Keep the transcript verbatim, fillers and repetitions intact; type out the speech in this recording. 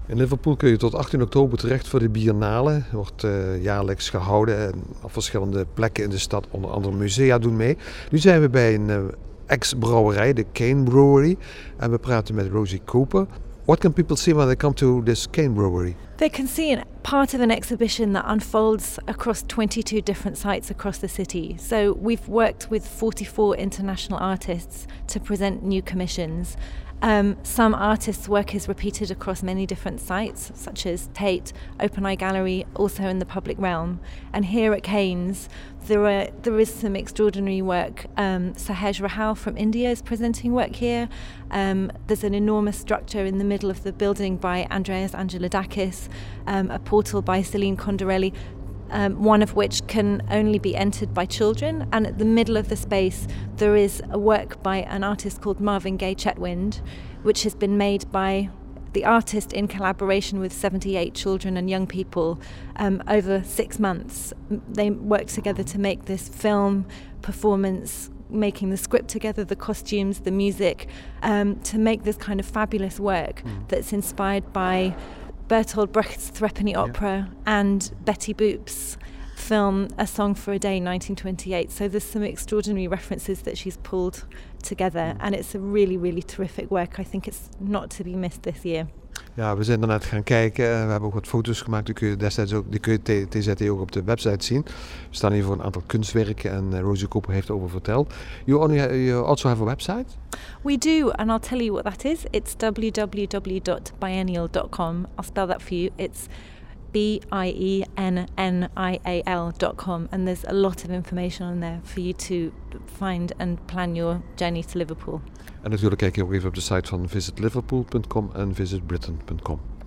In Liverpool kun je tot achttien oktober terecht voor de Biennale. Wordt uh, jaarlijks gehouden en op verschillende plekken in de stad, onder andere musea doen mee. Nu zijn we bij een uh, ex-brouwerij, de Cane Brewery. En we praten met Rosie Cooper. What can people see when they come to this Cane Brewery? They can see a part of an exhibition that unfolds across twenty-two different sites across the city. So we've worked with forty-four international artists to present new commissions. Um, some artists' work is repeated across many different sites, such as Tate, Open Eye Gallery, also in the public realm. And here at Cane's, there are there is some extraordinary work. Um, Sahej Rahal from India is presenting work here. Um, there's an enormous structure in the middle of the building by Andreas Angelidakis, um, a portal by Celine Condorelli. Um, one of which can only be entered by children, and at the middle of the space there is a work by an artist called Marvin Gaye Chetwynd, which has been made by the artist in collaboration with seventy-eight children and young people um, over six months. They worked together to make this film performance, making the script together, the costumes, the music, um, to make this kind of fabulous work mm. that's inspired by Bertolt Brecht's Threepenny Opera yeah. and Betty Boop's film A Song for a Day, nineteen twenty-eight. So there's some extraordinary references that she's pulled together, and it's a really, really terrific work. I think it's not to be missed this year. Ja, we zijn daarnet gaan kijken. We hebben ook wat foto's gemaakt. Die kun je destijds ook, die kun je T Z T ook op de website zien. We staan hier voor een aantal kunstwerken en uh, Rosie Cooper heeft erover verteld. You, only ha- you also have a website? We do, and I'll tell you what that is. It's w w w dot biennial dot com. I'll spell that for you. It's B I E N N I A L dot com, and there's a lot of information on there for you to find and plan your journey to Liverpool. En natuurlijk kijk je ook even op de site van visit liverpool dot com en visit britain dot com.